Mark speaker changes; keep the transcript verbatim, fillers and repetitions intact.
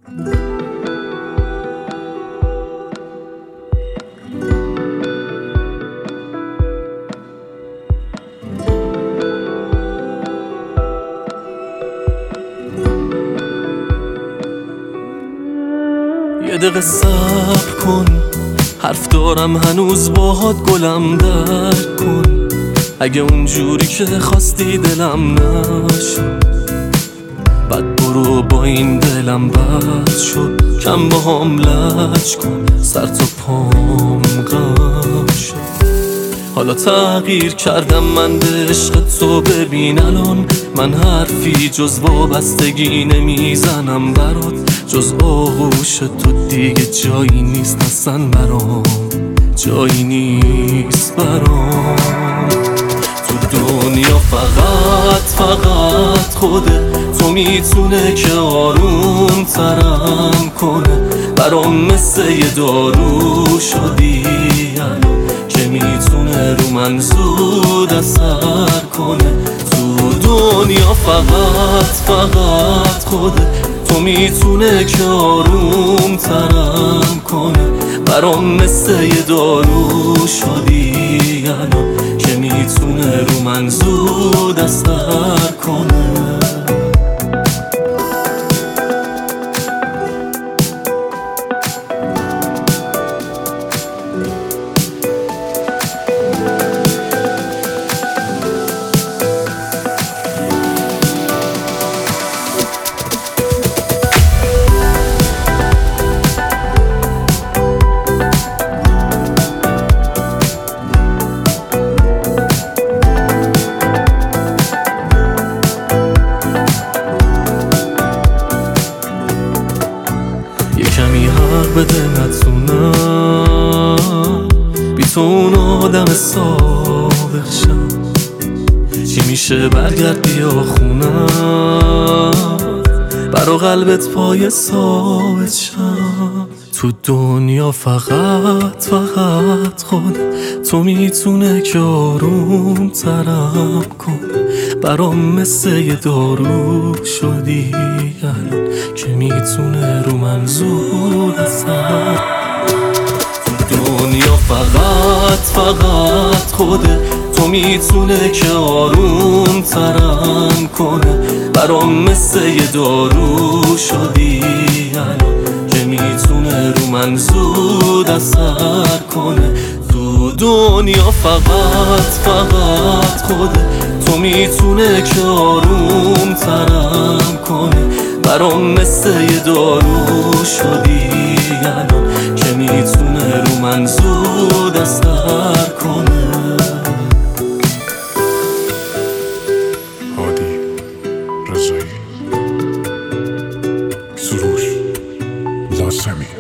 Speaker 1: یه دقیقه صبر کن، حرف دارم هنوز باهات گلم درد کن. اگه اونجوری که خواستی دلم نشد، بعد برو با این دلم بد شد. کم با هم لج کن، سر تا پام غم شد. حالا تغییر کردم من به عشق تو، ببین الان من حرفی جز وابستگی نمیزنم برات. جز آغوش تو دیگه جایی نیست اصلا برام، جایی نیست برام. تو دنیا فقط فقط خوده تو میتونه که آروم ترم کنه. برام مثل یه دارو شدی که میتونه رو من زود اثر کنه. تو دنیا فقط فقط خوده تو میتونه که آروم ترم کنه. برام مثل یه دارو شدی الان که میتونه رو من زود اثر کنه. کمی حق بده نتونم بی تو اون آدم سابق شم. چی میشه برگرد بیا خونم، برا قلبت پای ثابت شم. تو دنیا فقط فقط خود تو میتونه که آروم ترم کنه. برام مثل یه دارو شدی الان که میتونه رو من زود اثر. تو دنیا فقط فقط خوده تو میتونه که آروم ترم کنه. برام مثل یه دارو شدی الان که میتونه رو من زود اثر کنه. تو دنیا فقط فقط خوده تو میتونه که آروم ترم کنه. برام مثل یه دارو شدی الان که میتونه رو من زود اثر کنه.
Speaker 2: هادی رضایی، سروش لاسمی.